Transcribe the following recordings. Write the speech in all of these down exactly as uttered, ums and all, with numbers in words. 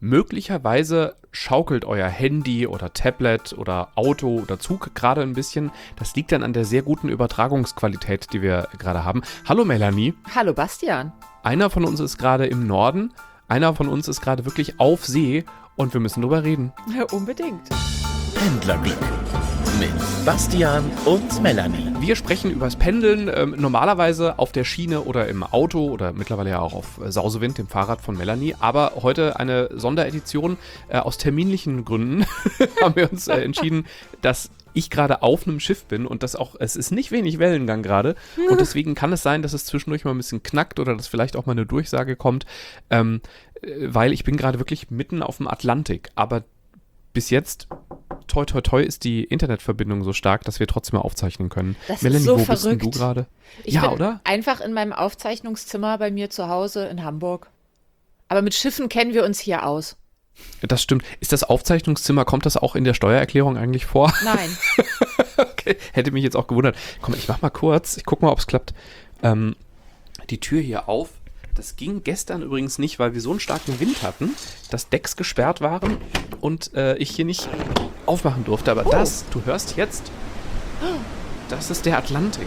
möglicherweise schaukelt euer Handy oder Tablet oder Auto oder Zug gerade ein bisschen. Das liegt dann an der sehr guten Übertragungsqualität, die wir gerade haben. Hallo Melanie. Hallo Bastian. Einer von uns ist gerade im Norden, einer von uns ist gerade wirklich auf See und wir müssen drüber reden. Ja, unbedingt. Pendlerglück mit Bastian und Melanie. Wir sprechen über das Pendeln, ähm, normalerweise auf der Schiene oder im Auto oder mittlerweile ja auch auf äh, Sausewind, dem Fahrrad von Melanie. Aber heute eine Sonderedition. Äh, aus terminlichen Gründen haben wir uns äh, entschieden, dass ich gerade auf einem Schiff bin und das auch, es ist nicht wenig Wellengang gerade und deswegen kann es sein, dass es zwischendurch mal ein bisschen knackt oder dass vielleicht auch mal eine Durchsage kommt, ähm, weil ich bin gerade wirklich mitten auf dem Atlantik, aber bis jetzt, toi toi toi, ist die Internetverbindung so stark, dass wir trotzdem mal aufzeichnen können. Das Melanie, ist so wo verrückt. bist denn du gerade? Ich Ja, bin oder? einfach in meinem Aufzeichnungszimmer bei mir zu Hause in Hamburg. Aber mit Schiffen kennen wir uns hier aus. Das stimmt. Ist das Aufzeichnungszimmer, kommt das auch in der Steuererklärung eigentlich vor? Nein. Okay, hätte mich jetzt auch gewundert. Komm, ich mach mal kurz, ich guck mal, ob es klappt. Ähm, die Tür hier auf. Das ging gestern übrigens nicht, weil wir so einen starken Wind hatten, dass Decks gesperrt waren und äh, ich hier nicht aufmachen durfte. Aber Oh. das, du hörst jetzt, das ist der Atlantik.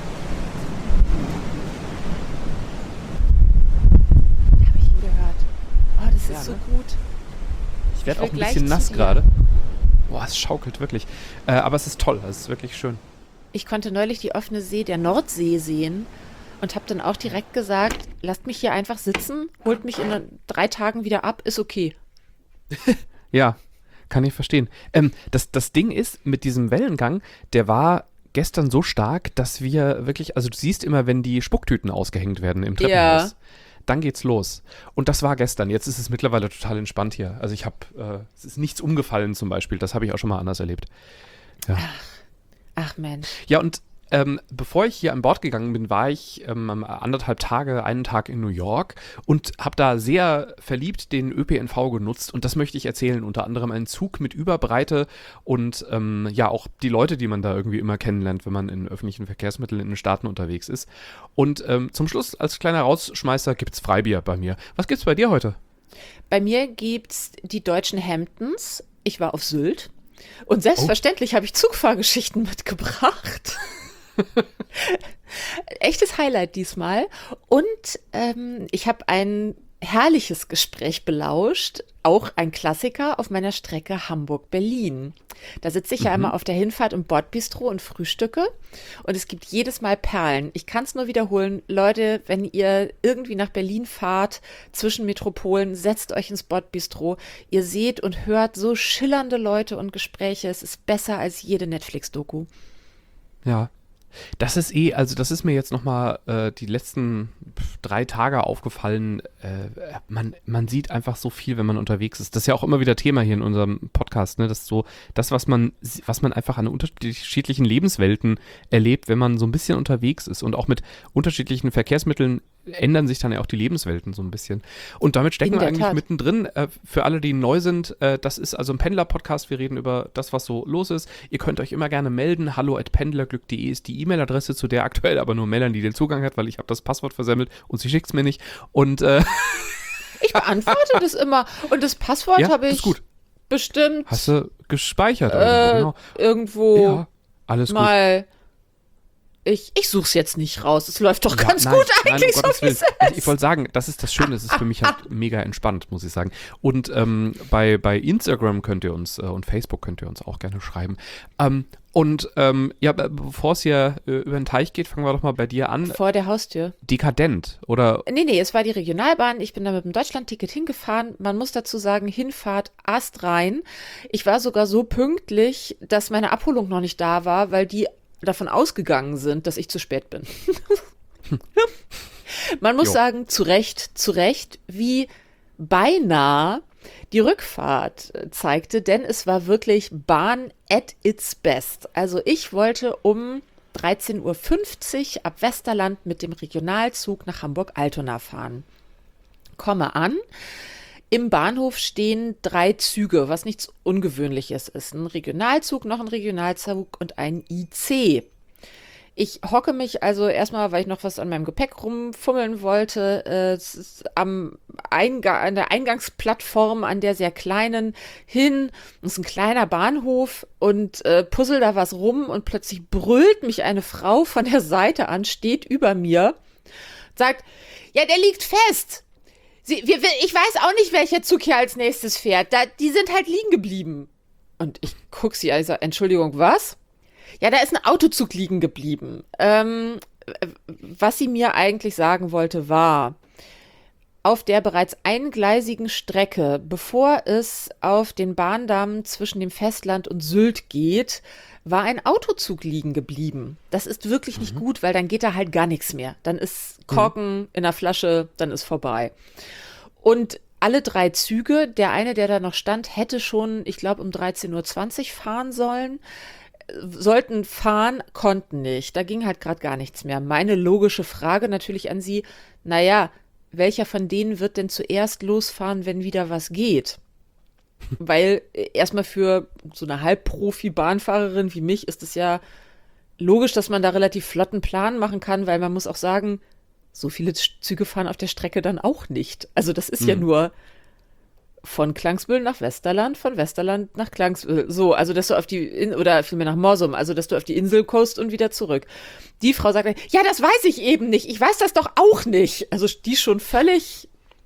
Habe ich ihn gehört. Oh, das ist Ja, so ne? gut. Ich werde will auch ein gleich bisschen zu nass dir. gerade. Boah, es schaukelt wirklich. Äh, aber es ist toll, es ist wirklich schön. Ich konnte neulich die offene See der Nordsee sehen und habe dann auch direkt gesagt, lasst mich hier einfach sitzen, holt mich in drei Tagen wieder ab, ist okay. Ja, kann ich verstehen. Ähm, das, das Ding ist, mit diesem Wellengang, der war gestern so stark, dass wir wirklich, also du siehst immer, wenn die Spucktüten ausgehängt werden im Treppenhaus, Ja. dann geht's los. Und das war gestern. Jetzt ist es mittlerweile total entspannt hier. Also ich habe, äh, es ist nichts umgefallen zum Beispiel. Das habe ich auch schon mal anders erlebt. Ja, Ach Mensch. ja und ähm, bevor ich hier an Bord gegangen bin, war ich ähm, anderthalb Tage, einen Tag in New York und habe da sehr verliebt den Ö P N V genutzt und das möchte ich erzählen. Unter anderem einen Zug mit Überbreite und ähm, ja auch die Leute, die man da irgendwie immer kennenlernt, wenn man in öffentlichen Verkehrsmitteln in den Staaten unterwegs ist. Und ähm, zum Schluss als kleiner Rausschmeißer gibt's Freibier bei mir. Was gibt's bei dir heute? Bei mir gibt's die deutschen Hamptons. Ich war auf Sylt. Und selbstverständlich habe ich Zugfahrgeschichten mitgebracht. Echtes Highlight diesmal. Und ähm, ich habe ein herrliches Gespräch belauscht. Auch ein Klassiker auf meiner Strecke Hamburg-Berlin. Da sitze ich ja immer auf der Hinfahrt im Bordbistro und frühstücke. Und es gibt jedes Mal Perlen. Ich kann es nur wiederholen. Leute, wenn ihr irgendwie nach Berlin fahrt, zwischen Metropolen, setzt euch ins Bordbistro. Ihr seht und hört so schillernde Leute und Gespräche. Es ist besser als jede Netflix-Doku. Ja. Das ist eh, also das ist mir jetzt nochmal äh, die letzten drei Tage aufgefallen. Äh, man, man sieht einfach so viel, wenn man unterwegs ist. Das ist ja auch immer wieder Thema hier in unserem Podcast, ne? Das ist so, das, was man, was man einfach an unterschiedlichen Lebenswelten erlebt, wenn man so ein bisschen unterwegs ist. Und auch mit unterschiedlichen Verkehrsmitteln ändern sich dann ja auch die Lebenswelten so ein bisschen. Und damit stecken In wir der eigentlich Tat. mittendrin. Äh, für alle, die neu sind, äh, das ist also ein Pendler-Podcast. Wir reden über das, was so los ist. Ihr könnt euch immer gerne melden. hallo at pendlerglück punkt de ist die E-Mail-Adresse, zu der aktuell aber nur Melanie den Zugang hat, weil ich habe das Passwort versemmelt und sie schickt es mir nicht. Und äh, Ich beantworte das immer. Und das Passwort ja, habe ist ich gut. bestimmt Hast du gespeichert? äh, irgendwo, irgendwo genau. Ja, alles gut. mal. Ich, ich suche es jetzt nicht raus. Es läuft doch Ja, ganz nein, gut nein, eigentlich, um Gottes so wie Willen. es Also Ich ist. wollte sagen, das ist das Schöne, es ist für mich halt mega entspannt, muss ich sagen. Und ähm, bei, bei Instagram könnt ihr uns äh, und Facebook könnt ihr uns auch gerne schreiben. Ähm, und ähm, ja, be- bevor es hier äh, über den Teich geht, fangen wir doch mal bei dir an. Vor der Haustür. Dekadent, oder? Nee, nee, es war die Regionalbahn. Ich bin da mit dem Deutschlandticket hingefahren. Man muss dazu sagen, Hinfahrt astrein. Ich war sogar so pünktlich, dass meine Abholung noch nicht da war, weil die davon ausgegangen sind, dass ich zu spät bin. Man muss Jo. sagen, zu Recht, zu Recht, wie beinahe die Rückfahrt äh, zeigte, denn es war wirklich Bahn at its best. Also ich wollte um dreizehn Uhr fünfzig ab Westerland mit dem Regionalzug nach Hamburg-Altona fahren. Komme an. Im Bahnhof stehen drei Züge, was nichts Ungewöhnliches ist. Ein Regionalzug, noch ein Regionalzug und ein I C. Ich hocke mich also erstmal, weil ich noch was an meinem Gepäck rumfummeln wollte, äh, es ist am Eingang, an der Eingangsplattform, an der sehr kleinen, hin. Das ist ein kleiner Bahnhof und äh, puzzle da was rum und plötzlich brüllt mich eine Frau von der Seite an, steht über mir, sagt, ja, der liegt fest. Sie, wir, ich weiß auch nicht, welcher Zug hier als nächstes fährt. Da, die sind halt liegen geblieben. Und ich gucke sie, also, Entschuldigung, was? Ja, da ist ein Autozug liegen geblieben. Ähm, was sie mir eigentlich sagen wollte, war, auf der bereits eingleisigen Strecke, bevor es auf den Bahndamm zwischen dem Festland und Sylt geht, war ein Autozug liegen geblieben. Das ist wirklich mhm. nicht gut, weil dann geht da halt gar nichts mehr. Dann ist Korken mhm. in der Flasche, dann ist vorbei. Und alle drei Züge, der eine, der da noch stand, hätte schon, ich glaube, um dreizehn Uhr zwanzig fahren sollen. Sollten fahren, konnten nicht. Da ging halt gerade gar nichts mehr. Meine logische Frage natürlich an Sie, naja, welcher von denen wird denn zuerst losfahren, wenn wieder was geht? Weil erstmal für so eine Halbprofi-Bahnfahrerin wie mich ist es ja logisch, dass man da relativ flotten Plan machen kann, weil man muss auch sagen, so viele Züge fahren auf der Strecke dann auch nicht. Also das ist mhm. ja nur von Klangsbühl nach Westerland, von Westerland nach Klangsbühl. So, also dass du auf die, In- oder vielmehr nach Morsum, also dass du auf die Insel kommst und wieder zurück. Die Frau sagt, ja, das weiß ich eben nicht. Ich weiß das doch auch nicht. Also die schon völlig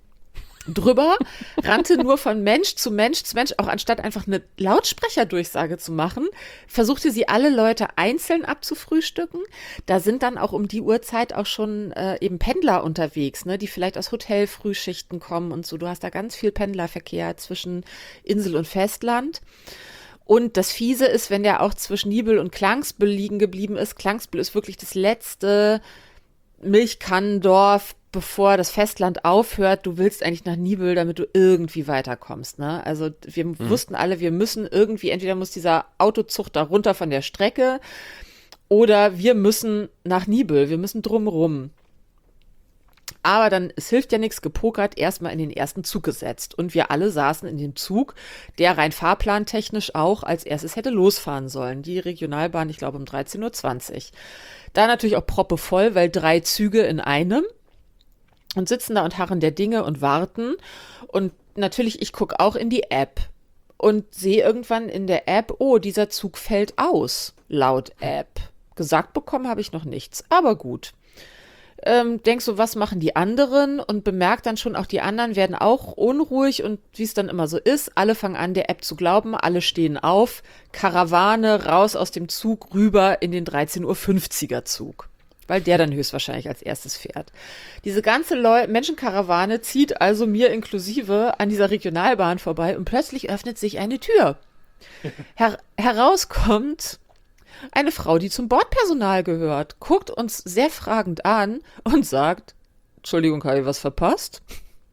drüber, rannte nur von Mensch zu Mensch zu Mensch, auch anstatt einfach eine Lautsprecherdurchsage zu machen, versuchte sie alle Leute einzeln abzufrühstücken. Da sind dann auch um die Uhrzeit auch schon äh, eben Pendler unterwegs, ne, die vielleicht aus Hotelfrühschichten kommen und so. Du hast da ganz viel Pendlerverkehr zwischen Insel und Festland. Und das Fiese ist, wenn der auch zwischen Nibel und Klangsbühl liegen geblieben ist. Klangsbühl ist wirklich das letzte Milchkannendorf, bevor das Festland aufhört. Du willst eigentlich nach Nibel, damit du irgendwie weiterkommst, ne? Also wir mhm. wussten alle, wir müssen irgendwie, entweder muss dieser Autozug da runter von der Strecke oder wir müssen nach Nibel, wir müssen drumrum. Aber dann, es hilft ja nichts, gepokert, erstmal in den ersten Zug gesetzt. Und wir alle saßen in dem Zug, der rein fahrplantechnisch auch als erstes hätte losfahren sollen. Die Regionalbahn, ich glaube, um dreizehn Uhr zwanzig. Da natürlich auch proppevoll, weil drei Züge in einem. Und sitzen da und harren der Dinge und warten. Und natürlich, ich gucke auch in die App und sehe irgendwann in der App, oh, dieser Zug fällt aus, laut App. Gesagt bekommen habe ich noch nichts, aber gut. Ähm, denk so, was machen die anderen? Und bemerkt dann schon, auch die anderen werden auch unruhig. Und wie es dann immer so ist, alle fangen an, der App zu glauben, alle stehen auf, Karawane raus aus dem Zug rüber in den dreizehn Uhr fünfziger Zug. Weil der dann höchstwahrscheinlich als erstes fährt. Diese ganze Leu- Menschenkarawane zieht also mir inklusive an dieser Regionalbahn vorbei und plötzlich öffnet sich eine Tür. Her- herauskommt eine Frau, die zum Bordpersonal gehört, guckt uns sehr fragend an und sagt, Entschuldigung, habe ich was verpasst?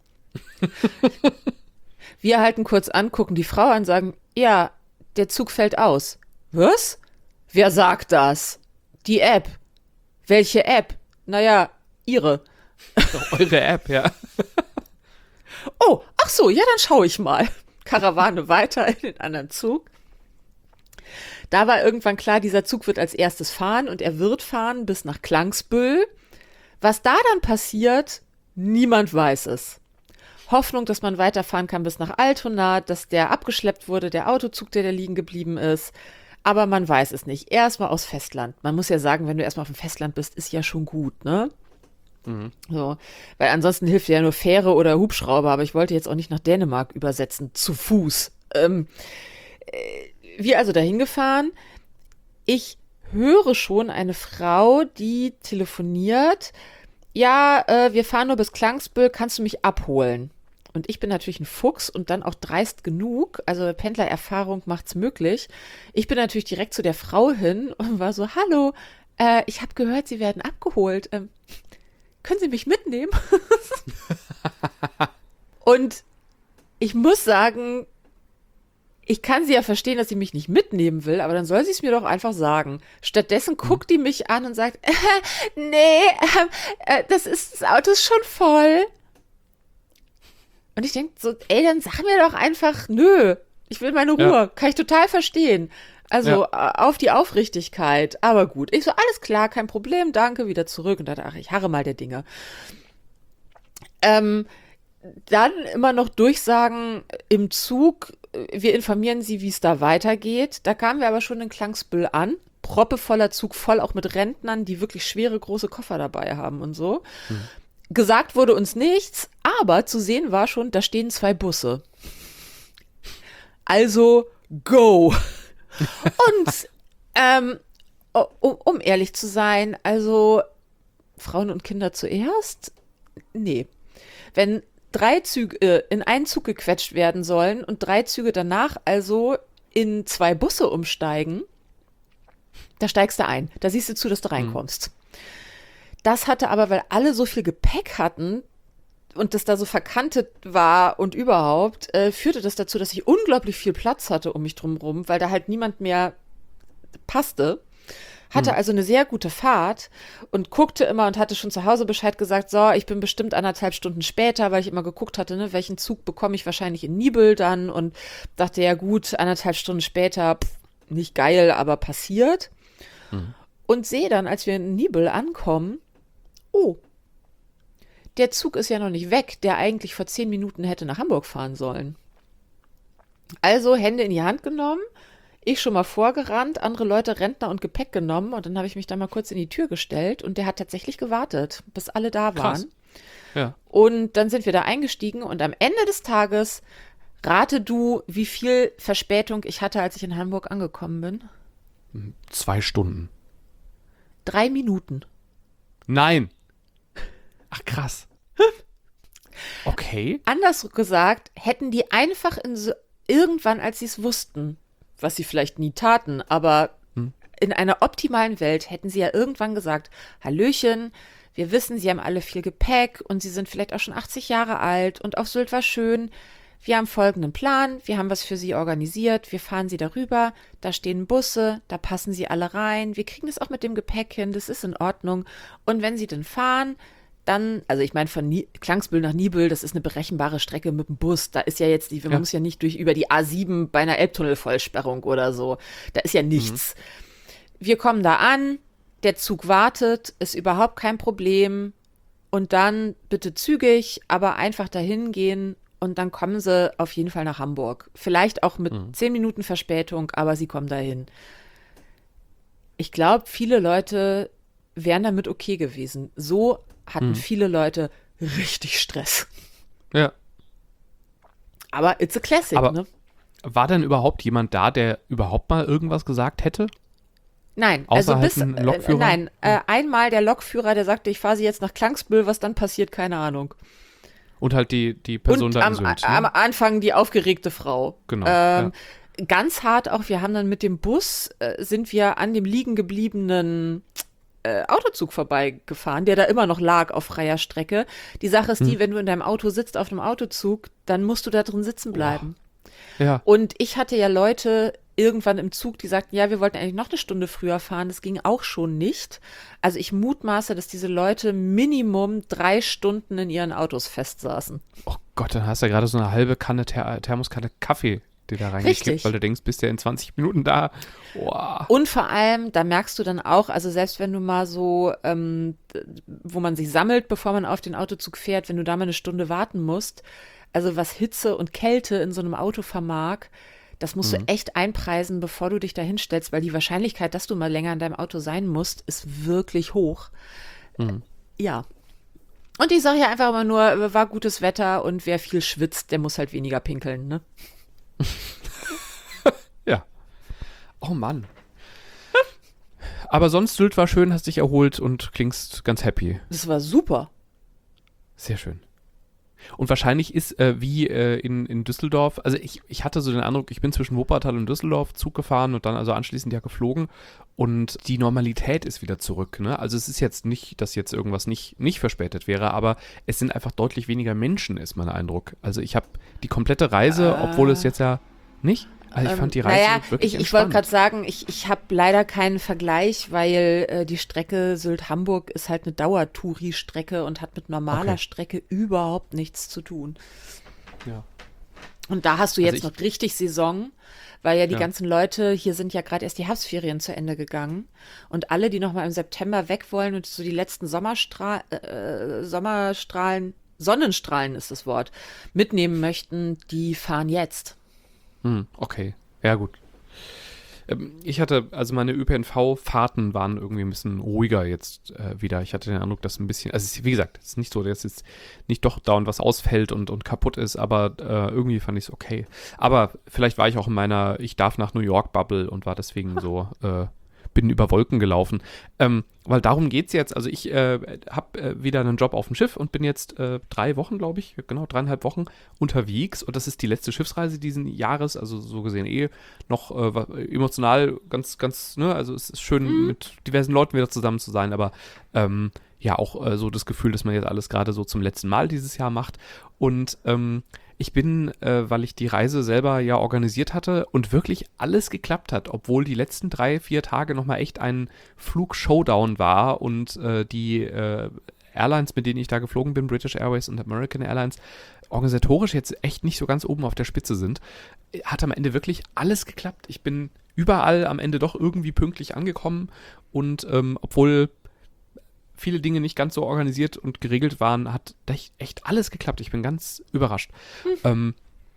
Wir halten kurz an, gucken die Frau an, sagen, ja, der Zug fällt aus. Was? Wer sagt das? Die App. Welche App? Naja, ihre. Eure App, ja. Oh, ach so, ja, dann schaue ich mal. Karawane weiter in den anderen Zug. Da war irgendwann klar, dieser Zug wird als erstes fahren und er wird fahren bis nach Klangsbühl. Was da dann passiert, niemand weiß es. Hoffnung, dass man weiterfahren kann bis nach Altona, dass der abgeschleppt wurde, der Autozug, der da liegen geblieben ist. Aber man weiß es nicht. Erstmal aus Festland. Man muss ja sagen, wenn du erstmal auf dem Festland bist, ist ja schon gut, ne? Mhm. So. Weil ansonsten hilft ja nur Fähre oder Hubschrauber, aber ich wollte jetzt auch nicht nach Dänemark übersetzen, zu Fuß. Ähm, äh, wir also dahin gefahren. Ich höre schon eine Frau, die telefoniert. Ja, äh, wir fahren nur bis Klangsbühl, kannst du mich abholen? Und ich bin natürlich ein Fuchs und dann auch dreist genug, also Pendlererfahrung macht's möglich. Ich bin natürlich direkt zu der Frau hin und war so, hallo, äh, ich habe gehört, Sie werden abgeholt. Ähm, können Sie mich mitnehmen? Und ich muss sagen, ich kann sie ja verstehen, dass sie mich nicht mitnehmen will, aber dann soll sie es mir doch einfach sagen. Stattdessen guckt die mich an und sagt, äh, nee, äh, das ist, das Auto ist schon voll. Und ich denke so, ey, dann sag mir doch einfach, nö, ich will meine Ruhe. Ja. Kann ich total verstehen. Also Ja. äh, auf die Aufrichtigkeit. Aber gut. Ich so, alles klar, kein Problem, danke, wieder zurück. Und dachte, ach, ich harre mal der Dinge. Ähm, dann immer noch Durchsagen im Zug. Wir informieren Sie, wie es da weitergeht. Da kamen wir aber schon in Klangsbüll an. Proppevoller Zug, voll auch mit Rentnern, die wirklich schwere, große Koffer dabei haben und so. Hm. Gesagt wurde uns nichts, aber zu sehen war schon, da stehen zwei Busse. Also, go! Und, ähm, um, um ehrlich zu sein, also Frauen und Kinder zuerst? Nee. Wenn drei Züge äh, in einen Zug gequetscht werden sollen und drei Züge danach also in zwei Busse umsteigen, da steigst du ein. Da siehst du zu, dass du reinkommst. Mhm. Das hatte aber, weil alle so viel Gepäck hatten und das da so verkantet war und überhaupt, äh, führte das dazu, dass ich unglaublich viel Platz hatte um mich drumherum, weil da halt niemand mehr passte. Hatte also eine sehr gute Fahrt und guckte immer und hatte schon zu Hause Bescheid gesagt, so, ich bin bestimmt anderthalb Stunden später, weil ich immer geguckt hatte, ne, welchen Zug bekomme ich wahrscheinlich in Nibel dann und dachte, ja gut, anderthalb Stunden später, pff, nicht geil, aber passiert. Mhm. Und sehe dann, als wir in Nibel ankommen, oh, der Zug ist ja noch nicht weg, der eigentlich vor zehn Minuten hätte nach Hamburg fahren sollen. Also Hände in die Hand genommen, ich schon mal vorgerannt, andere Leute Rentner und Gepäck genommen und dann habe ich mich da mal kurz in die Tür gestellt und der hat tatsächlich gewartet, bis alle da waren. Krass. Ja. Und dann sind wir da eingestiegen und am Ende des Tages rate du, wie viel Verspätung ich hatte, als ich in Hamburg angekommen bin? Zwei Stunden. Drei Minuten. Nein. Ach, krass. Okay. Anders gesagt, hätten die einfach in so, irgendwann, als sie es wussten, was sie vielleicht nie taten, aber hm. in einer optimalen Welt hätten sie ja irgendwann gesagt, Hallöchen, wir wissen, Sie haben alle viel Gepäck und Sie sind vielleicht auch schon achtzig Jahre alt und auf Sylt war schön. Wir haben folgenden Plan, wir haben was für Sie organisiert, wir fahren Sie darüber, da stehen Busse, da passen Sie alle rein, wir kriegen das auch mit dem Gepäck hin, das ist in Ordnung. Und wenn Sie denn fahren, dann, also ich meine von Nie- Klangsbüll nach Nibel, das ist eine berechenbare Strecke mit dem Bus, da ist ja jetzt, die, man ja. muss ja nicht durch über die A sieben bei einer Elbtunnelvollsperrung oder so, da ist ja nichts. Mhm. Wir kommen da an, der Zug wartet, ist überhaupt kein Problem und dann bitte zügig, aber einfach dahin gehen und dann kommen sie auf jeden Fall nach Hamburg. Vielleicht auch mit mhm. zehn Minuten Verspätung, aber sie kommen dahin. Ich glaube, viele Leute wären damit okay gewesen. So hatten mhm. viele Leute richtig Stress. Ja. Aber it's a classic, aber ne? War denn überhaupt jemand da, der überhaupt mal irgendwas gesagt hätte? Nein, Außer also bis, halt ein Lokführer? Äh, nein, äh, einmal der Lokführer, der sagte, ich fahre sie jetzt nach Klangsbüll, was dann passiert, keine Ahnung. Und halt die, die Person Und da am, in Sylt, ne? am Anfang die aufgeregte Frau. Genau, Ähm, ja. Ganz hart auch, wir haben dann mit dem Bus, äh, sind wir an dem liegen gebliebenen äh, Autozug vorbeigefahren, der da immer noch lag auf freier Strecke. Die Sache ist die, hm. wenn du in deinem Auto sitzt auf einem Autozug, dann musst du da drin sitzen bleiben. Wow. Ja. Und ich hatte ja Leute irgendwann im Zug, die sagten, ja, wir wollten eigentlich noch eine Stunde früher fahren, das ging auch schon nicht. Also ich mutmaße, dass diese Leute Minimum drei Stunden in ihren Autos festsaßen. Oh Gott, dann hast du ja gerade so eine halbe Kanne Ther- Thermoskanne Kaffee, die da reingekippt, Richtig. weil du denkst, bist ja in zwanzig Minuten da. Wow. Und vor allem, da merkst du dann auch, also selbst wenn du mal so, ähm, wo man sich sammelt, bevor man auf den Autozug fährt, wenn du da mal eine Stunde warten musst, also was Hitze und Kälte in so einem Auto vermag, das musst mhm. du echt einpreisen, bevor du dich da hinstellst, weil die Wahrscheinlichkeit, dass du mal länger in deinem Auto sein musst, ist wirklich hoch. Mhm. Ja. Und ich sage ja einfach immer nur, war gutes Wetter und wer viel schwitzt, der muss halt weniger pinkeln, ne? Ja. Oh Mann. Aber sonst, Sylt war schön, hast dich erholt und klingst ganz happy. Das war super. Sehr schön. Und wahrscheinlich ist, äh, wie äh, in, in Düsseldorf, also ich, ich hatte so den Eindruck, ich bin zwischen Wuppertal und Düsseldorf Zug gefahren und dann also anschließend ja geflogen und die Normalität ist wieder zurück, ne? Also es ist jetzt nicht, dass jetzt irgendwas nicht, nicht verspätet wäre, aber es sind einfach deutlich weniger Menschen, ist mein Eindruck. Also ich habe die komplette Reise, äh, obwohl es jetzt ja nicht, also ich fand die Reise naja, wirklich ich, ich wollte gerade sagen, ich, ich habe leider keinen Vergleich, weil äh, die Strecke Sylt-Hamburg ist halt eine Dauertouri-Strecke und hat mit normaler Okay. Strecke überhaupt nichts zu tun. Ja. Und da hast du Also jetzt ich- noch richtig Saison, weil ja die Ja. ganzen Leute, hier sind ja gerade erst die Herbstferien zu Ende gegangen. Und alle, die noch mal im September weg wollen und so die letzten Sommerstra äh, Sommerstrahlen, Sonnenstrahlen ist das Wort, mitnehmen möchten, die fahren jetzt. Hm, okay, ja gut. Ähm, Ich hatte, also meine Ö P N V-Fahrten waren irgendwie ein bisschen ruhiger jetzt äh, wieder. Ich hatte den Eindruck, dass ein bisschen, also es ist, wie gesagt, es ist nicht so, dass jetzt nicht doch dauernd was ausfällt und, und kaputt ist, aber äh, irgendwie fand ich es okay. Aber vielleicht war ich auch in meiner Ich darf nach New York-Bubble und war deswegen so, äh, bin über Wolken gelaufen. Ähm, weil darum geht es jetzt. Also ich äh, habe äh, wieder einen Job auf dem Schiff und bin jetzt äh, drei Wochen, glaube ich, genau dreieinhalb Wochen unterwegs. Und das ist die letzte Schiffsreise diesen Jahres. Also so gesehen eh noch äh, wa- emotional ganz, ganz, ne, also es ist schön, mit diversen Leuten wieder zusammen zu sein, aber ähm, ja auch äh, so das Gefühl, dass man jetzt alles gerade so zum letzten Mal dieses Jahr macht. Und ähm, ich bin, äh, weil ich die Reise selber ja organisiert hatte und wirklich alles geklappt hat, obwohl die letzten drei, vier Tage nochmal echt ein Flug-Showdown war und äh, die äh, Airlines, mit denen ich da geflogen bin, British Airways und American Airlines, organisatorisch jetzt echt nicht so ganz oben auf der Spitze sind, hat am Ende wirklich alles geklappt. Ich bin überall am Ende doch irgendwie pünktlich angekommen und ähm, obwohl viele Dinge nicht ganz so organisiert und geregelt waren, hat echt, echt alles geklappt. Ich bin ganz überrascht. Ähm,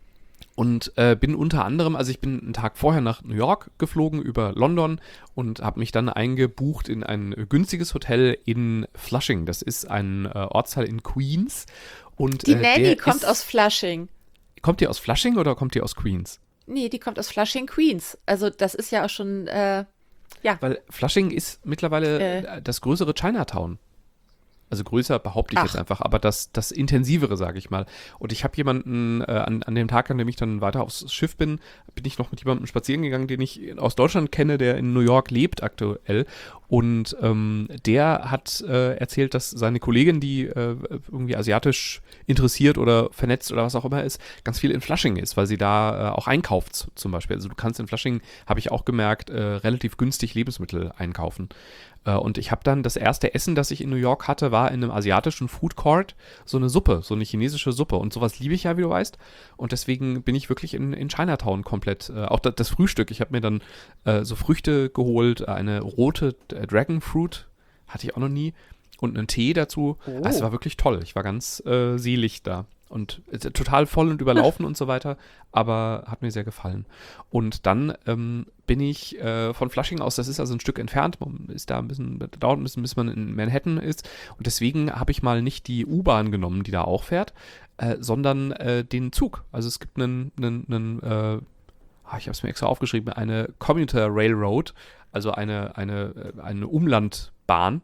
und äh, bin unter anderem, also ich bin einen Tag vorher nach New York geflogen über London und habe mich dann eingebucht in ein günstiges Hotel in Flushing. Das ist ein äh, Ortsteil in Queens. Und, Die äh, Nanny der kommt ist, aus Flushing. Kommt die aus Flushing oder kommt die aus Queens? Nee, die kommt aus Flushing, Queens. Also das ist ja auch schon, äh, ja. Weil Flushing ist mittlerweile Äh. das größere Chinatown. Also größer behaupte ich Ach. jetzt einfach, aber das, das intensivere, sage ich mal. Und ich habe jemanden, äh, an, an dem Tag, an dem ich dann weiter aufs Schiff bin, bin ich noch mit jemandem spazieren gegangen, den ich aus Deutschland kenne, der in New York lebt aktuell. Und ähm, der hat äh, erzählt, dass seine Kollegin, die äh, irgendwie asiatisch interessiert oder vernetzt oder was auch immer ist, ganz viel in Flushing ist, weil sie da äh, auch einkauft z- zum Beispiel. Also du kannst in Flushing, habe ich auch gemerkt, äh, relativ günstig Lebensmittel einkaufen. Äh, und ich habe dann das erste Essen, das ich in New York hatte, war in einem asiatischen Food Court so eine Suppe, so eine chinesische Suppe. Und sowas liebe ich ja, wie du weißt. Und deswegen bin ich wirklich in, in Chinatown komplett. Äh, auch das, das Frühstück. Ich habe mir dann äh, so Früchte geholt, eine rote äh, Dragon Fruit, hatte ich auch noch nie. Und einen Tee dazu. Oh. Also, es war wirklich toll. Ich war ganz äh, selig da. Und äh, total voll und überlaufen und so weiter. Aber hat mir sehr gefallen. Und dann ähm, bin ich äh, von Flushing aus, das ist also ein Stück entfernt, man ist da ein bisschen, dauert ein bisschen, bis man in Manhattan ist. Und deswegen habe ich mal nicht die U-Bahn genommen, die da auch fährt, äh, sondern äh, den Zug. Also es gibt einen, einen, einen äh, ah, ich habe es mir extra aufgeschrieben, eine Commuter Railroad, also eine, eine, äh, eine Umlandbahn.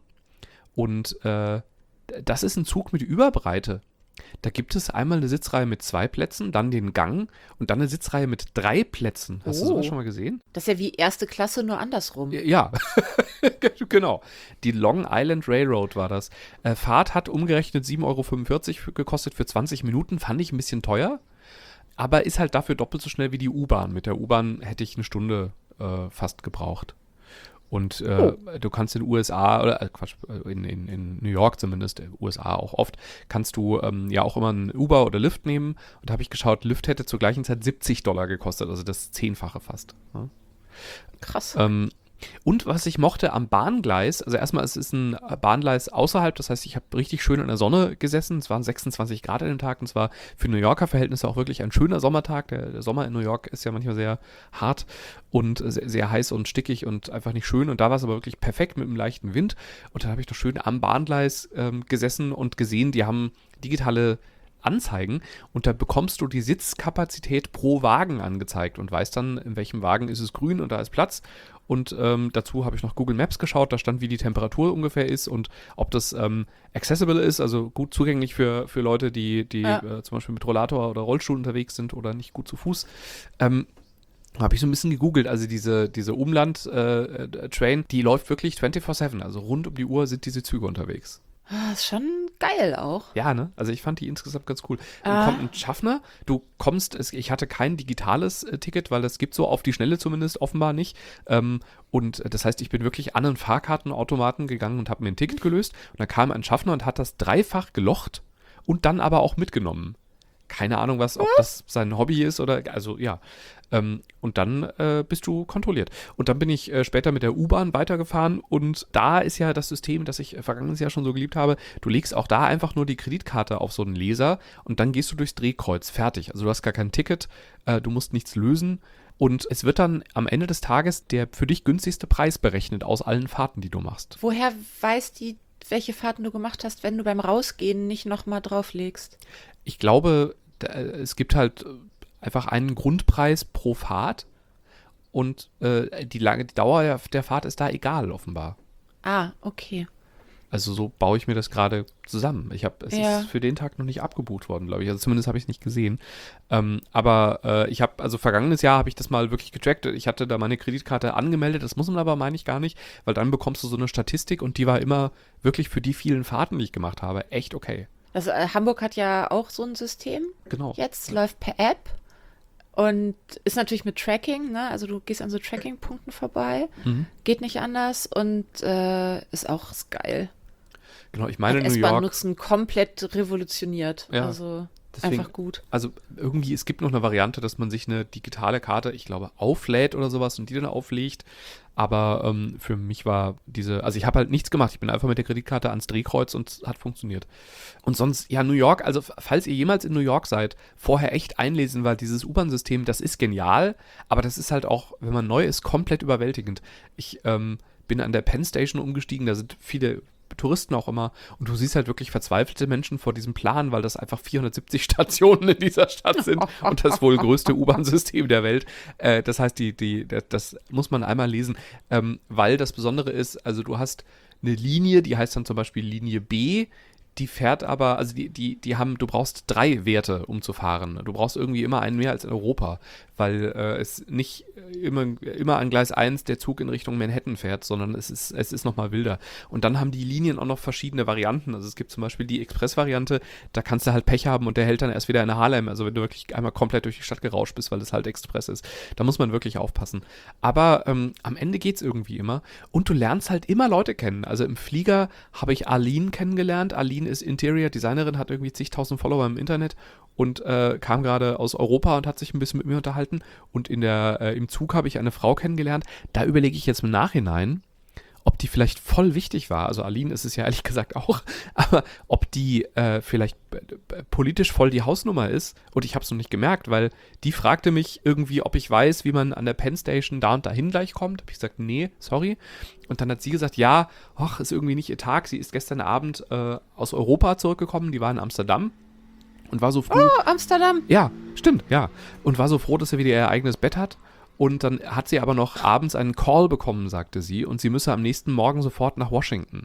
Und äh, das ist ein Zug mit Überbreite. Da gibt es einmal eine Sitzreihe mit zwei Plätzen, dann den Gang und dann eine Sitzreihe mit drei Plätzen. Hast du Oh. sowas schon mal gesehen? Das ist ja wie erste Klasse, nur andersrum. Ja, genau. Die Long Island Railroad war das. Äh, Fahrt hat umgerechnet sieben Euro fünfundvierzig für, gekostet für zwanzig Minuten. Fand ich ein bisschen teuer, aber ist halt dafür doppelt so schnell wie die U-Bahn. Mit der U-Bahn hätte ich eine Stunde äh, fast gebraucht. Und äh, Oh. du kannst in den U S A, oder äh, Quatsch, in, in, in New York zumindest, in den U S A auch oft, kannst du ähm, ja auch immer einen Uber oder Lyft nehmen. Und da habe ich geschaut, Lyft hätte zur gleichen Zeit siebzig Dollar gekostet, also das Zehnfache fast. Ja. Krass. Ähm, und was ich mochte am Bahngleis, also erstmal, es ist ein Bahngleis außerhalb, das heißt, ich habe richtig schön in der Sonne gesessen, es waren sechsundzwanzig Grad an dem Tag und es war für New Yorker Verhältnisse auch wirklich ein schöner Sommertag. Der, der Sommer in New York ist ja manchmal sehr hart und sehr, sehr heiß und stickig und einfach nicht schön und da war es aber wirklich perfekt mit einem leichten Wind und dann habe ich noch schön am Bahngleis ähm, gesessen und gesehen, die haben digitale Anzeigen und da bekommst du die Sitzkapazität pro Wagen angezeigt und weißt dann, in welchem Wagen ist es grün und da ist Platz. Und ähm, dazu habe ich noch Google Maps geschaut, da stand, wie die Temperatur ungefähr ist und ob das ähm, accessible ist, also gut zugänglich für, für Leute, die, die Ja. äh, zum Beispiel mit Rollator oder Rollstuhl unterwegs sind oder nicht gut zu Fuß. Ähm, habe ich so ein bisschen gegoogelt, also diese, diese Umland-Train, die läuft wirklich vierundzwanzig sieben, also rund um die Uhr sind diese Züge unterwegs. Ah, ist schon geil auch. Ja, ne? Also ich fand die insgesamt ganz cool. Dann Ah. kommt ein Schaffner, du kommst, es, ich hatte kein digitales äh, Ticket, weil das gibt so auf die Schnelle zumindest offenbar nicht. Ähm, und äh, das heißt, ich bin wirklich an einen Fahrkartenautomaten gegangen und habe mir ein Ticket gelöst. Und dann kam ein Schaffner und hat das dreifach gelocht und dann aber auch mitgenommen. keine Ahnung was, ob das sein Hobby ist oder, also ja. Ähm, und dann äh, bist du kontrolliert. Und dann bin ich äh, später mit der U-Bahn weitergefahren und da ist ja das System, das ich äh, vergangenes Jahr schon so geliebt habe, du legst auch da einfach nur die Kreditkarte auf so einen Leser und dann gehst du durchs Drehkreuz, fertig. Also du hast gar kein Ticket, äh, du musst nichts lösen und es wird dann am Ende des Tages der für dich günstigste Preis berechnet aus allen Fahrten, die du machst. Woher weiß die, welche Fahrten du gemacht hast, wenn du beim Rausgehen nicht nochmal drauflegst? Ich glaube, da, es gibt halt einfach einen Grundpreis pro Fahrt und äh, die, lange, die Dauer der, der Fahrt ist da egal, offenbar. Ah, okay. Also so baue ich mir das gerade zusammen. Ich habe, es Ja. ist für den Tag noch nicht abgebucht worden, glaube ich. Also zumindest habe ich es nicht gesehen. Ähm, aber äh, ich habe, also vergangenes Jahr habe ich das mal wirklich getrackt. Ich hatte da meine Kreditkarte angemeldet. Das muss man aber, meine ich, gar nicht, weil dann bekommst du so eine Statistik und die war immer wirklich für die vielen Fahrten, die ich gemacht habe, echt okay. Das, äh, Hamburg hat ja auch so ein System. Genau. Jetzt läuft per App und ist natürlich mit Tracking, ne? Also du gehst an so Tracking-Punkten vorbei, Mhm. geht nicht anders und äh, ist auch ist geil. Genau, ich meine Hat New S-Bahn York. nutzen komplett revolutioniert. Ja, Also deswegen- einfach gut. Also irgendwie, es gibt noch eine Variante, dass man sich eine digitale Karte, ich glaube, auflädt oder sowas und die dann auflegt. Aber ähm, für mich war diese, also ich habe halt nichts gemacht. Ich bin einfach mit der Kreditkarte ans Drehkreuz und es hat funktioniert. Und sonst, ja, New York, also f- falls ihr jemals in New York seid, vorher echt einlesen, weil dieses U-Bahn-System, das ist genial, aber das ist halt auch, wenn man neu ist, komplett überwältigend. Ich ähm, bin an der Penn Station umgestiegen, da sind viele Touristen auch immer und du siehst halt wirklich verzweifelte Menschen vor diesem Plan, weil das einfach vierhundertsiebzig Stationen in dieser Stadt sind und das wohl größte U-Bahn-System der Welt. Äh, das heißt, die, die, das, das muss man einmal lesen, ähm, weil das Besondere ist, also du hast eine Linie, die heißt dann zum Beispiel Linie B, die fährt aber, also die, die, die haben, du brauchst drei Werte, um zu fahren. Du brauchst irgendwie immer einen mehr als in Europa, weil äh, es nicht immer, immer an Gleis eins der Zug in Richtung Manhattan fährt, sondern es ist, es ist nochmal wilder. Und dann haben die Linien auch noch verschiedene Varianten. Also es gibt zum Beispiel die Express-Variante, da kannst du halt Pech haben und der hält dann erst wieder in Harlem, also wenn du wirklich einmal komplett durch die Stadt gerauscht bist, weil es halt Express ist. Da muss man wirklich aufpassen. Aber ähm, am Ende geht's irgendwie immer und du lernst halt immer Leute kennen. Also im Flieger habe ich Arlene kennengelernt. Arlene ist Interior Designerin, hat irgendwie zigtausend Follower im Internet und äh, kam gerade aus Europa und hat sich ein bisschen mit mir unterhalten. Und in der, äh, im Zug habe ich eine Frau kennengelernt. Da überlege ich jetzt im Nachhinein, ob die vielleicht voll wichtig war. Also Arlene ist es ja ehrlich gesagt auch, aber ob die äh, vielleicht b- b- politisch voll die Hausnummer ist. Und ich habe es noch nicht gemerkt, weil die fragte mich irgendwie, ob ich weiß, wie man an der Penn Station da und dahin gleich kommt. Habe ich gesagt, nee, sorry. Und dann hat sie gesagt, ja, ach, ist irgendwie nicht ihr Tag. Sie ist gestern Abend äh, aus Europa zurückgekommen. Die war in Amsterdam und war so früh. Oh, Amsterdam. Ja, stimmt, ja. Und war so froh, dass sie wieder ihr eigenes Bett hat. Und dann hat sie aber noch abends einen Call bekommen, sagte sie. Und sie müsse am nächsten Morgen sofort nach Washington.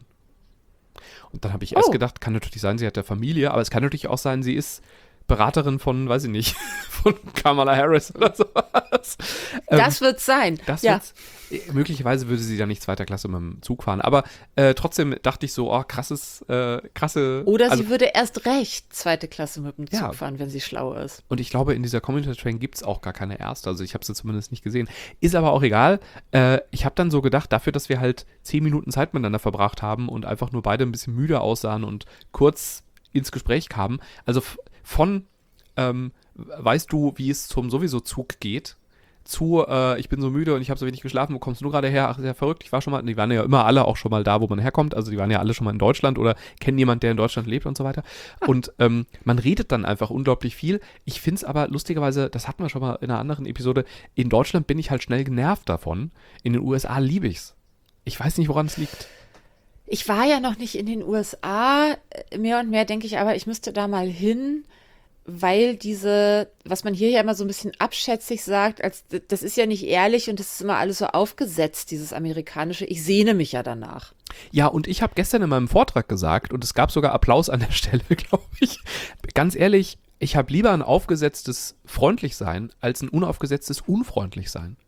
Und dann habe ich erst Oh. gedacht, kann natürlich sein, sie hat ja Familie. Aber es kann natürlich auch sein, sie ist Beraterin von, weiß ich nicht, von Kamala Harris oder sowas. Ähm, Das wird's sein. das ja. wird's. Äh, Möglicherweise würde sie dann nicht zweiter Klasse mit dem Zug fahren. Aber äh, trotzdem dachte ich so, oh, krasses, äh, krasse. Oder also, sie würde erst recht zweite Klasse mit dem Zug Ja. fahren, wenn sie schlau ist. Und ich glaube, in dieser Commuter Train gibt es auch gar keine erste. Also ich habe sie zumindest nicht gesehen. Ist aber auch egal. Äh, ich habe dann so gedacht, dafür, dass wir halt zehn Minuten Zeit miteinander verbracht haben und einfach nur beide ein bisschen müde aussahen und kurz ins Gespräch kamen. Also f- von, ähm, weißt du, wie es zum sowieso Zug geht, zu, äh, ich bin so müde und ich habe so wenig geschlafen, wo kommst du gerade her? Ach, sehr verrückt, ich war schon mal, die waren ja immer alle auch schon mal da, wo man herkommt, also die waren ja alle schon mal in Deutschland oder kennen jemanden, der in Deutschland lebt und so weiter. Und ähm, man redet dann einfach unglaublich viel. Ich finde es aber lustigerweise, das hatten wir schon mal in einer anderen Episode, in Deutschland bin ich halt schnell genervt davon, in den U S A liebe ich's. Ich weiß nicht, woran es liegt. Ich war ja noch nicht in den U S A. Mehr und mehr denke ich aber, ich müsste da mal hin, weil diese, was man hier ja immer so ein bisschen abschätzig sagt, als das ist ja nicht ehrlich und das ist immer alles so aufgesetzt, dieses amerikanische. Ich sehne mich ja danach. Ja, und ich habe gestern in meinem Vortrag gesagt, und es gab sogar Applaus an der Stelle, glaube ich, ganz ehrlich, ich habe lieber ein aufgesetztes Freundlichsein als ein unaufgesetztes Unfreundlichsein.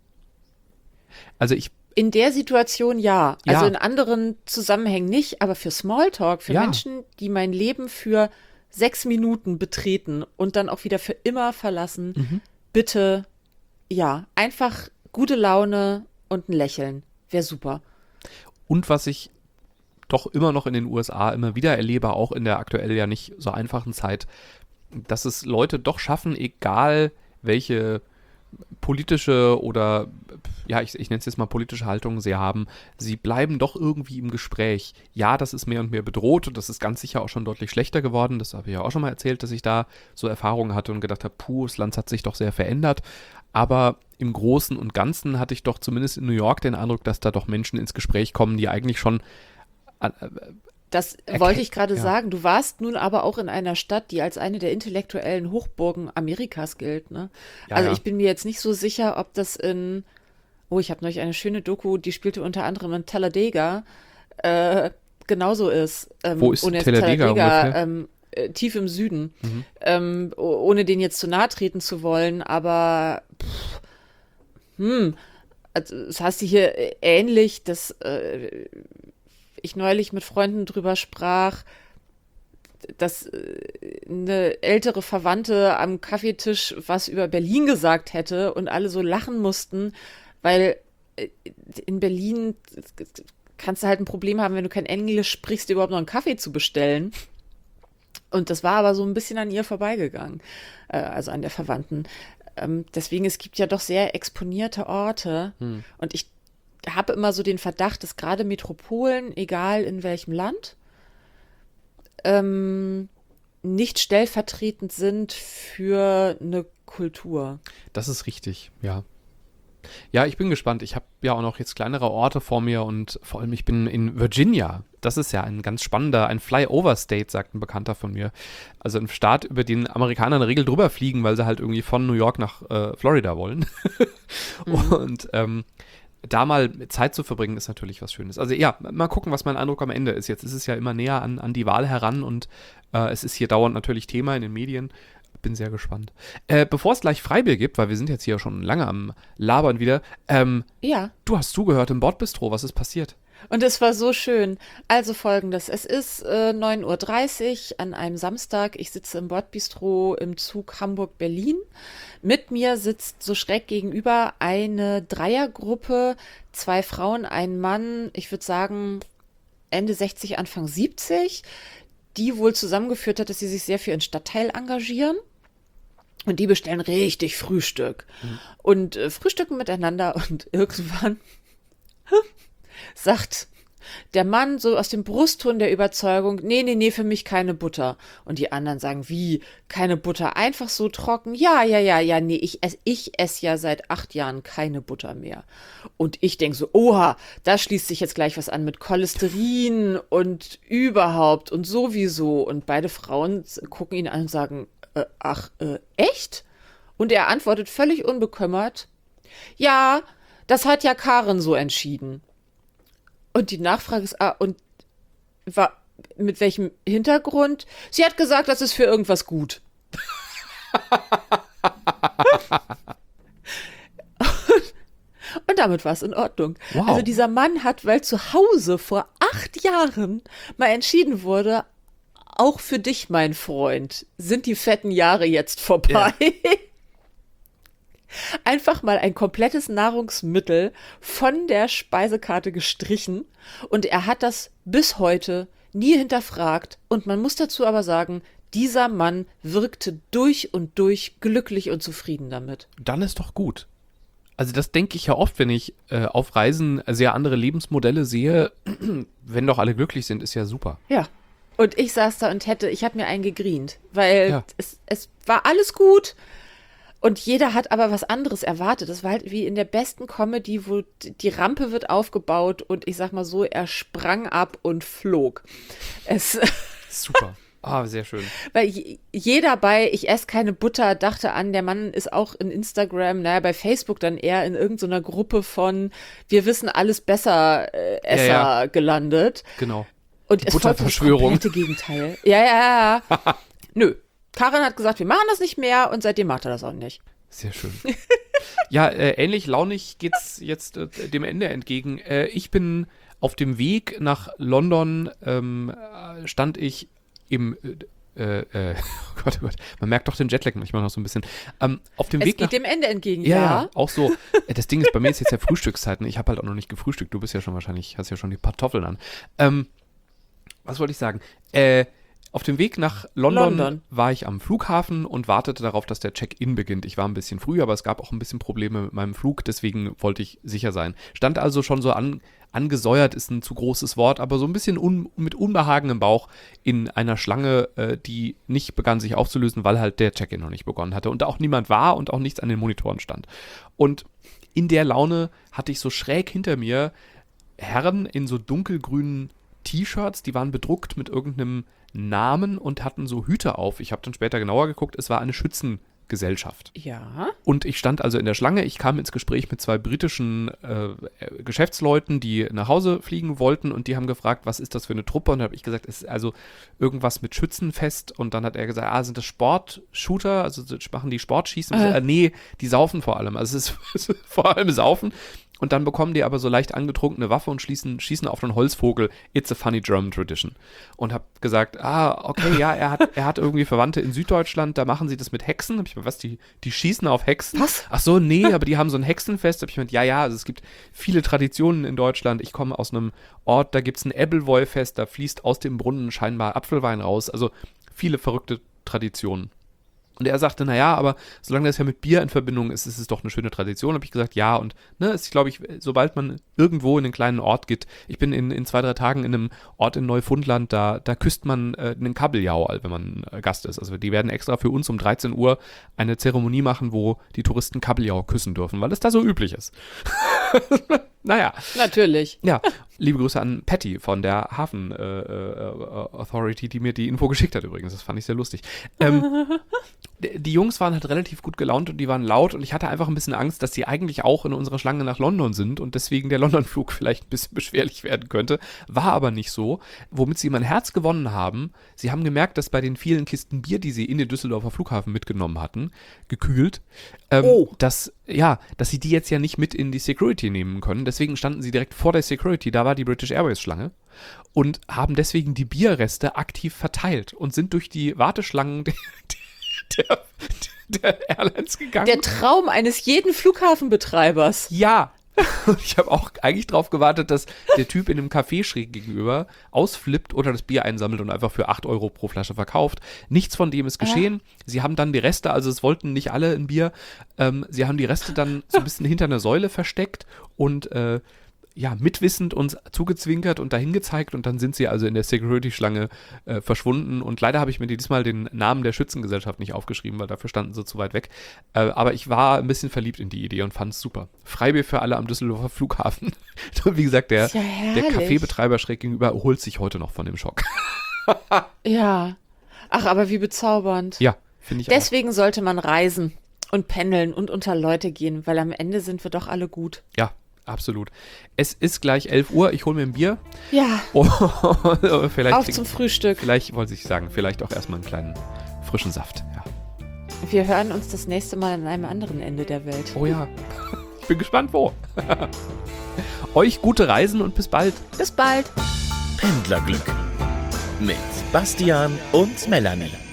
Also ich, In der Situation ja. Ja. Also in anderen Zusammenhängen nicht, aber für Smalltalk, für Ja. Menschen, die mein Leben für sechs Minuten betreten und dann auch wieder für immer verlassen, Mhm. bitte, ja, einfach gute Laune und ein Lächeln. Wäre super. und was ich doch immer noch in den U S A immer wieder erlebe, auch in der aktuell ja nicht so einfachen Zeit, dass es Leute doch schaffen, egal welche politische oder, ja, ich, ich nenne es jetzt mal politische Haltung sie haben, sie bleiben doch irgendwie im Gespräch. Ja, das ist mehr und mehr bedroht und das ist ganz sicher auch schon deutlich schlechter geworden. Das habe ich ja auch schon mal erzählt, dass ich da so Erfahrungen hatte und gedacht habe, puh, das Land hat sich doch sehr verändert. Aber im Großen und Ganzen hatte ich doch zumindest in New York den Eindruck, dass da doch Menschen ins Gespräch kommen, die eigentlich schon äh, Das Erken- wollte ich gerade ja. sagen. Du warst nun aber auch in einer Stadt, die als eine der intellektuellen Hochburgen Amerikas gilt, ne? Ja, also ja. ich bin mir jetzt nicht so sicher, ob das in, oh, ich habe neulich eine schöne Doku, die spielte unter anderem in Talladega, äh, genauso ist. Ähm, Wo ist ohne jetzt Talladega ungefähr? ähm, äh, tief im Süden. Mhm. Ähm, oh- ohne denen jetzt zu nahe treten zu wollen, aber pff, hm, also das heißt hier äh, ähnlich, dass äh, ich neulich mit Freunden drüber sprach, dass äh, eine ältere Verwandte am Kaffeetisch was über Berlin gesagt hätte und alle so lachen mussten, weil äh, in Berlin kannst du halt ein Problem haben, wenn du kein Englisch sprichst, überhaupt noch einen Kaffee zu bestellen. Und das war aber so ein bisschen an ihr vorbeigegangen, äh, also an der Verwandten. Ähm, deswegen, es gibt ja doch sehr exponierte Orte. Hm. Und ich habe immer so den Verdacht, dass gerade Metropolen, egal in welchem Land, ähm, nicht stellvertretend sind für eine Kultur. Das ist richtig, ja. Ja, ich bin gespannt. Ich habe ja auch noch jetzt kleinere Orte vor mir und vor allem ich bin in Virginia. Das ist ja ein ganz spannender, ein Flyover-State, sagt ein Bekannter von mir. Also ein Staat, über den Amerikaner in der Regel drüber fliegen, weil sie halt irgendwie von New York nach äh, Florida wollen. Mhm. Und ähm, da mal Zeit zu verbringen, ist natürlich was Schönes. Also ja, mal gucken, was mein Eindruck am Ende ist. Jetzt ist es ja immer näher an, an die Wahl heran und äh, es ist hier dauernd natürlich Thema in den Medien. Bin sehr gespannt. Äh, bevor es gleich Freibier gibt, weil wir sind jetzt hier schon lange am Labern wieder, ähm, Ja. du hast zugehört im Bordbistro, was ist passiert? Und es war so schön. Also folgendes, es ist äh, neun Uhr dreißig an einem Samstag. Ich sitze im Bordbistro im Zug Hamburg-Berlin. Mit mir sitzt so schräg gegenüber eine Dreiergruppe, zwei Frauen, ein Mann, ich würde sagen Ende sechzig, Anfang siebzig, die wohl zusammengeführt hat, dass sie sich sehr für ihren Stadtteil engagieren. Und die bestellen richtig Frühstück. Mhm. Und äh, frühstücken miteinander und irgendwann sagt der Mann so aus dem Brustton der Überzeugung, nee, nee, nee, für mich keine Butter. Und die anderen sagen, wie, keine Butter, einfach so trocken? Ja, ja, ja, ja, nee, ich esse ich ess ja seit acht Jahren keine Butter mehr. Und ich denke so, oha, da schließt sich jetzt gleich was an mit Cholesterin und überhaupt und sowieso. Und beide Frauen gucken ihn an und sagen, äh, ach, äh, echt? Und er antwortet völlig unbekümmert, ja, das hat ja Karen so entschieden. Und die Nachfrage ist, ah, und war, mit welchem Hintergrund? Sie hat gesagt, das ist für irgendwas gut. Und damit war es in Ordnung. Wow. Also dieser Mann hat, weil zu Hause vor acht Jahren mal entschieden wurde, auch für dich, mein Freund, sind die fetten Jahre jetzt vorbei. Ja. Einfach mal ein komplettes Nahrungsmittel von der Speisekarte gestrichen und er hat das bis heute nie hinterfragt und man muss dazu aber sagen, dieser Mann wirkte durch und durch glücklich und zufrieden damit. Dann ist doch gut. Also das denke ich ja oft, wenn ich äh, auf Reisen sehr andere Lebensmodelle sehe, wenn doch alle glücklich sind, ist ja super. Ja. Und ich saß da und hätte, ich habe mir einen gegrient, weil Ja. es, es war alles gut. Und jeder hat aber was anderes erwartet. Das war halt wie in der besten Comedy, wo die Rampe wird aufgebaut und ich sag mal so, er sprang ab und flog. Es, Super. Ah, sehr schön. weil je- jeder bei Ich esse keine Butter dachte an, der Mann ist auch in Instagram, naja, bei Facebook dann eher in irgendeiner Gruppe von Wir wissen alles besser äh, Esser Ja, ja. gelandet. Genau. Und Die es folgt das Butterverschwörung. komplette Gegenteil. Ja, ja, ja. Nö. Karin hat gesagt, wir machen das nicht mehr und seitdem macht er das auch nicht. Sehr schön. Ja, äh, ähnlich launig geht's jetzt äh, dem Ende entgegen. Äh, ich bin auf dem Weg nach London, ähm, äh, stand ich im, äh, äh, oh Gott, oh Gott, man merkt doch den Jetlag manchmal noch so ein bisschen. Ähm, auf dem Es Weg geht nach, dem Ende entgegen, ja, ja. ja, auch so. Äh, Das Ding ist, bei mir ist jetzt ja Frühstückszeit und ich habe halt auch noch nicht gefrühstückt. Du bist ja schon wahrscheinlich, hast ja schon die Kartoffeln an. Ähm, was wollte ich sagen? Äh, Auf dem Weg nach London, London. war ich am Flughafen und wartete darauf, dass der Check-in beginnt. Ich war ein bisschen früh, aber es gab auch ein bisschen Probleme mit meinem Flug, deswegen wollte ich sicher sein. Stand also schon so an, angesäuert, ist ein zu großes Wort, aber so ein bisschen un, mit Unbehagen im Bauch in einer Schlange, äh, die nicht begann sich aufzulösen, weil halt der Check-in noch nicht begonnen hatte und auch niemand war und auch nichts an den Monitoren stand. Und in der Laune hatte ich so schräg hinter mir Herren in so dunkelgrünen T-Shirts, die waren bedruckt mit irgendeinem Namen und hatten so Hüte auf. Ich habe dann später genauer geguckt, es war eine Schützengesellschaft. Ja. Und ich stand also in der Schlange, ich kam ins Gespräch mit zwei britischen äh, Geschäftsleuten, die nach Hause fliegen wollten und die haben gefragt, was ist das für eine Truppe? Und da habe ich gesagt, es ist also irgendwas mit Schützenfest und dann hat er gesagt, ah, sind das Sportshooter? Also machen die Sportschießen? Äh. Äh, nee, die saufen vor allem. Also es ist, es ist vor allem Saufen. Und dann bekommen die aber so leicht angetrunkene Waffe und schließen, schießen auf einen Holzvogel. It's a funny German tradition. Und hab gesagt, ah, okay, ja, er hat, er hat irgendwie Verwandte in Süddeutschland, da machen sie das mit Hexen. Hab ich gesagt, was, die, die schießen auf Hexen? Was? Ach so, nee, aber die haben so ein Hexenfest. Hab ich gesagt, ja, ja, also es gibt viele Traditionen in Deutschland. Ich komme aus einem Ort, da gibt's ein Ebbelwoi-Fest, da fließt aus dem Brunnen scheinbar Apfelwein raus. Also viele verrückte Traditionen. Und er sagte, naja, aber solange das ja mit Bier in Verbindung ist, ist es doch eine schöne Tradition. Habe ich gesagt, ja. Und ne, es ist, glaube ich, sobald man irgendwo in einen kleinen Ort geht, ich bin in, in zwei, drei Tagen in einem Ort in Neufundland, da, da küsst man äh, einen Kabeljau, wenn man äh, Gast ist. Also die werden extra für uns um dreizehn Uhr eine Zeremonie machen, wo die Touristen Kabeljau küssen dürfen, weil es da so üblich ist. Naja. Natürlich. Ja, liebe Grüße an Patty von der Hafen äh, äh, Authority, die mir die Info geschickt hat übrigens. Das fand ich sehr lustig. Ähm, die Jungs waren halt relativ gut gelaunt und die waren laut und ich hatte einfach ein bisschen Angst, dass sie eigentlich auch in unserer Schlange nach London sind und deswegen der London-Flug vielleicht ein bisschen beschwerlich werden könnte. War aber nicht so. Womit sie mein Herz gewonnen haben, sie haben gemerkt, dass bei den vielen Kisten Bier, die sie in den Düsseldorfer Flughafen mitgenommen hatten, gekühlt, ähm, Oh. dass, ja, dass sie die jetzt ja nicht mit in die Security nehmen können. Deswegen standen sie direkt vor der Security, da war die British Airways Schlange und haben deswegen die Bierreste aktiv verteilt und sind durch die Warteschlangen der, der, der Airlines gegangen. Der Traum eines jeden Flughafenbetreibers. Ja. Und ich habe auch eigentlich drauf gewartet, dass der Typ in einem Café schräg gegenüber ausflippt oder das Bier einsammelt und einfach für acht Euro pro Flasche verkauft. Nichts von dem ist geschehen. Ah. Sie haben dann die Reste, also es wollten nicht alle ein Bier, ähm, sie haben die Reste dann so ein bisschen hinter einer Säule versteckt und äh, ja, mitwissend uns zugezwinkert und dahin gezeigt und dann sind sie also in der Security-Schlange äh, verschwunden und leider habe ich mir diesmal den Namen der Schützengesellschaft nicht aufgeschrieben, weil dafür standen sie zu weit weg. Äh, aber ich war ein bisschen verliebt in die Idee und fand es super. Freibier für alle am Düsseldorfer Flughafen. Wie gesagt, der, ja der Kaffeebetreiber schräg gegenüber holt sich heute noch von dem Schock. Ja. Ach, aber wie bezaubernd. Ja, finde ich Deswegen auch. Sollte man reisen und pendeln und unter Leute gehen, weil am Ende sind wir doch alle gut. Ja. Absolut. Es ist gleich elf Uhr, ich hole mir ein Bier. Ja. Oh, vielleicht Auf zum Frühstück. Vielleicht, wollte ich sagen, vielleicht auch erstmal einen kleinen frischen Saft. Ja. Wir hören uns das nächste Mal an einem anderen Ende der Welt. Oh ja. Ich bin gespannt, wo. Euch gute Reisen und bis bald. Bis bald. Pendlerglück mit Bastian und Melanie.